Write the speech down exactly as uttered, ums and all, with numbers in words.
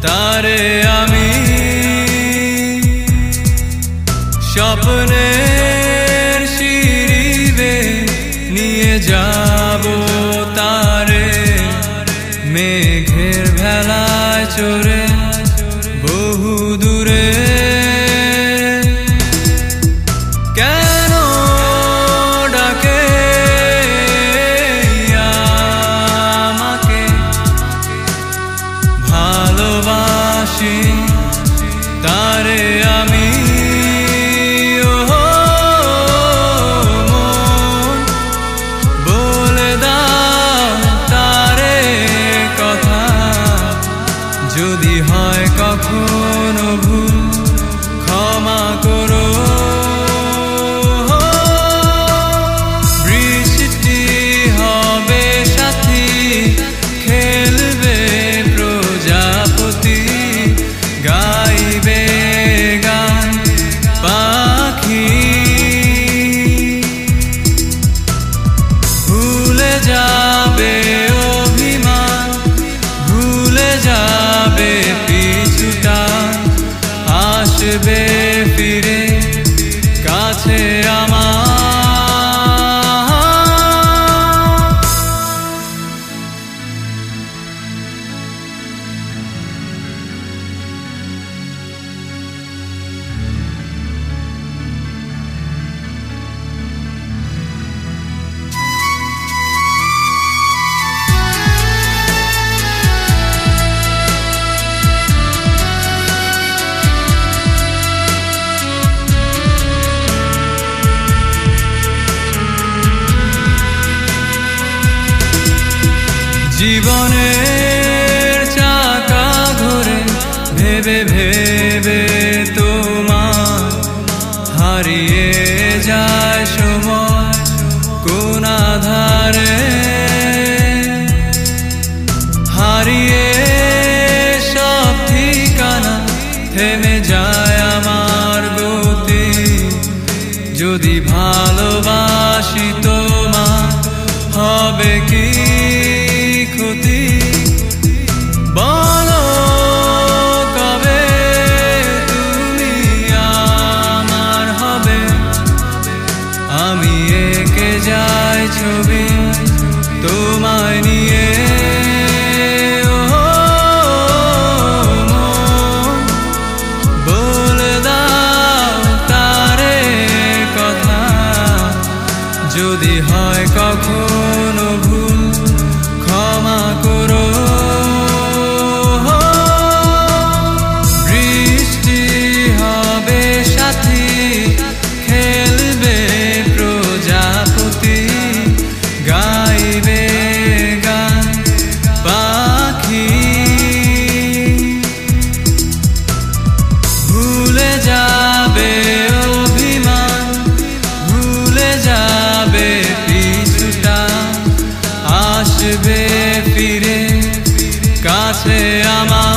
তারে আমি স্বপ্নের সিঁড়ি নিয়ে যাব তারে মেঘের ভেলায় চড়ে বহু দূরে কেন ডাকে আমাকে ভালোবাসি তারে আমি যদি হয় কখনো ভুল ক্ষমা করো বৃষ্টি হবে সাথী খেলবে প্রজাপতি গাইবে গান পাখি ভুলে যাবে অভিমান ভুলে যাবে পিছুটা আসবে ফিরে কাছে আমার জীবনের চাকা ঘুরে ভেবে ভেবে তোমার হারিয়ে যায় সময় কোন আধারে হারিয়ে সব ঠিকানা থেমে যায় আমার গতি যদি ভালোবাসি তোমার হবে কি ক্ষতি বলো কবে তুমি আমার হবে আমি এঁকে যাই ছবি তোমায় নিয়ে বলে দাও তারে কথা যদি হয় কখনো ভুল ক্ষমা করো বৃষ্টি হবে সাথী খেলবে প্রজাপতি গাইবে গান পাখি ভুলে যাবে অভিমান ভুলে যাবে পিছুটা আসবে ফিরে কাছে আমার।